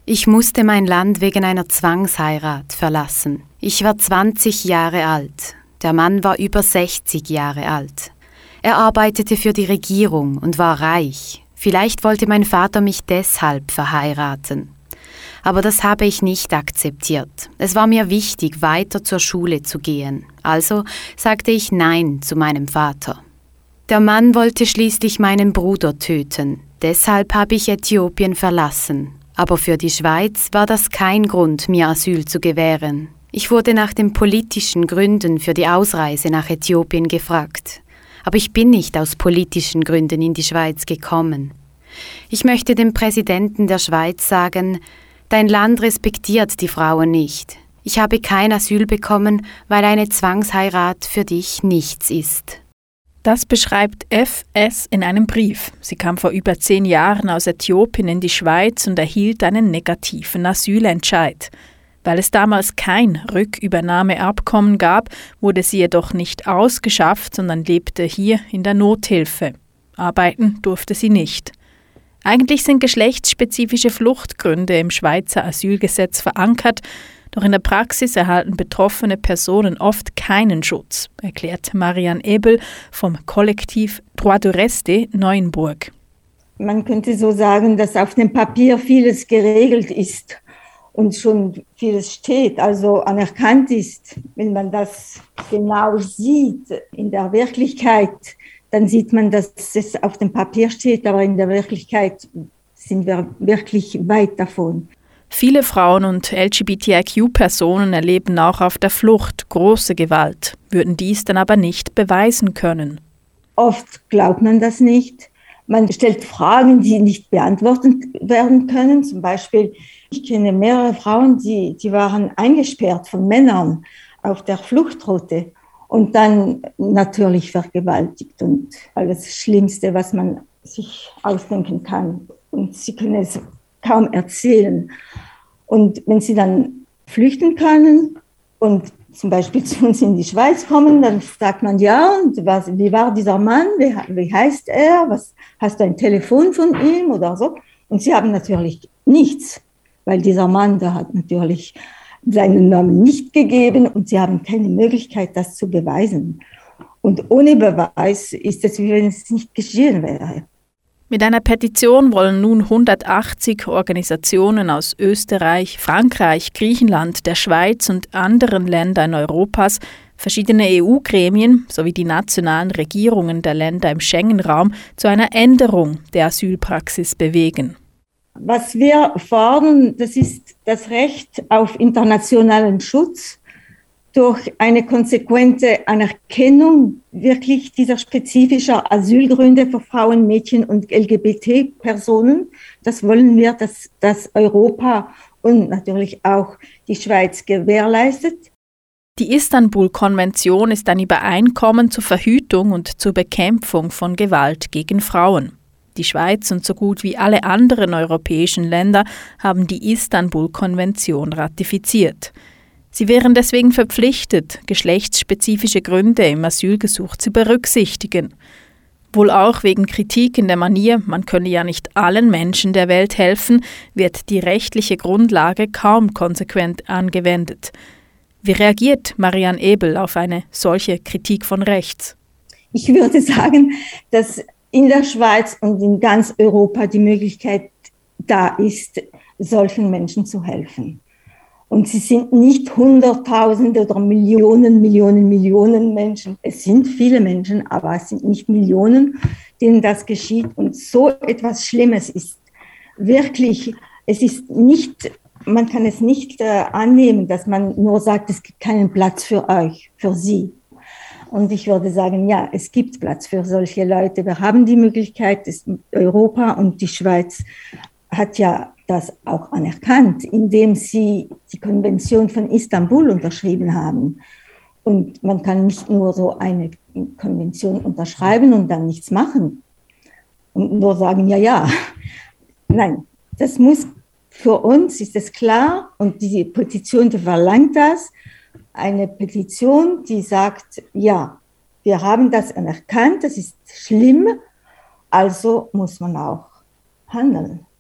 Ich musste mein Land wegen einer Zwangsheirat verlassen. Ich war 20 Jahre alt. Der Mann war über 60 Jahre alt. Er arbeitete für die Regierung und war reich. Vielleicht wollte mein Vater mich deshalb verheiraten. Aber das habe ich nicht akzeptiert. Es war mir wichtig, weiter zur Schule zu gehen. Also sagte ich Nein zu meinem Vater. Der Mann wollte schließlich meinen Bruder töten. Deshalb habe ich Äthiopien verlassen. Aber für die Schweiz war das kein Grund, mir Asyl zu gewähren. Ich wurde nach den politischen Gründen für die Ausreise nach Äthiopien gefragt. Aber ich bin nicht aus politischen Gründen in die Schweiz gekommen. Ich möchte dem Präsidenten der Schweiz sagen, dein Land respektiert die Frauen nicht. Ich habe kein Asyl bekommen, weil eine Zwangsheirat für dich nichts ist. Das beschreibt FS in einem Brief. Sie kam vor über 10 Jahren aus Äthiopien in die Schweiz und erhielt einen negativen Asylentscheid. Weil es damals kein Rückübernahmeabkommen gab, wurde sie jedoch nicht ausgeschafft, sondern lebte hier in der Nothilfe. Arbeiten durfte sie nicht. Eigentlich sind geschlechtsspezifische Fluchtgründe im Schweizer Asylgesetz verankert, doch in der Praxis erhalten betroffene Personen oft keinen Schutz, erklärt Marianne Ebel vom Kollektiv Droit de Rester Neuenburg. Man könnte so sagen, dass auf dem Papier vieles geregelt ist und schon vieles steht, also anerkannt ist. Wenn man das genau sieht in der Wirklichkeit, dann sieht man, dass es auf dem Papier steht, aber in der Wirklichkeit sind wir wirklich weit davon. Viele Frauen und LGBTIQ-Personen erleben auch auf der Flucht große Gewalt, würden dies dann aber nicht beweisen können. Oft glaubt man das nicht. Man stellt Fragen, die nicht beantwortet werden können. Zum Beispiel, ich kenne mehrere Frauen, die waren eingesperrt von Männern auf der Fluchtroute und dann natürlich vergewaltigt und alles Schlimmste, was man sich ausdenken kann. Und sie können es kaum erzählen. Und wenn sie dann flüchten können und zum Beispiel zu uns in die Schweiz kommen, dann sagt man, ja, und wie war dieser Mann, wie heißt er, hast du ein Telefon von ihm oder so? Und sie haben natürlich nichts, weil dieser Mann, der hat natürlich seinen Namen nicht gegeben und sie haben keine Möglichkeit, das zu beweisen. Und ohne Beweis ist es, wie wenn es nicht geschehen wäre. Mit einer Petition wollen nun 180 Organisationen aus Österreich, Frankreich, Griechenland, der Schweiz und anderen Ländern Europas, verschiedene EU-Gremien sowie die nationalen Regierungen der Länder im Schengen-Raum zu einer Änderung der Asylpraxis bewegen. Was wir fordern, das ist das Recht auf internationalen Schutz durch eine konsequente Anerkennung wirklich dieser spezifischen Asylgründe für Frauen, Mädchen und LGBT-Personen. Das wollen wir, dass das Europa und natürlich auch die Schweiz gewährleistet. Die Istanbul-Konvention ist ein Übereinkommen zur Verhütung und zur Bekämpfung von Gewalt gegen Frauen. Die Schweiz und so gut wie alle anderen europäischen Länder haben die Istanbul-Konvention ratifiziert. Sie wären deswegen verpflichtet, geschlechtsspezifische Gründe im Asylgesuch zu berücksichtigen. Wohl auch wegen Kritik in der Manier, man könne ja nicht allen Menschen der Welt helfen, wird die rechtliche Grundlage kaum konsequent angewendet. Wie reagiert Marianne Ebel auf eine solche Kritik von rechts? Ich würde sagen, dass in der Schweiz und in ganz Europa die Möglichkeit da ist, solchen Menschen zu helfen. Und sie sind nicht Hunderttausende oder Millionen Menschen. Es sind viele Menschen, aber es sind nicht Millionen, denen das geschieht. Und so etwas Schlimmes ist wirklich, es ist nicht, man kann es nicht annehmen, dass man nur sagt, es gibt keinen Platz für euch, für sie. Und ich würde sagen, ja, es gibt Platz für solche Leute. Wir haben die Möglichkeit, Europa und die Schweiz hat ja das auch anerkannt, indem sie die Konvention von Istanbul unterschrieben haben. Und man kann nicht nur so eine Konvention unterschreiben und dann nichts machen und nur sagen, ja. Nein, das muss für uns, ist es klar, und die Petition, die verlangt das, eine Petition, die sagt, ja, wir haben das anerkannt, das ist schlimm, also muss man auch handeln.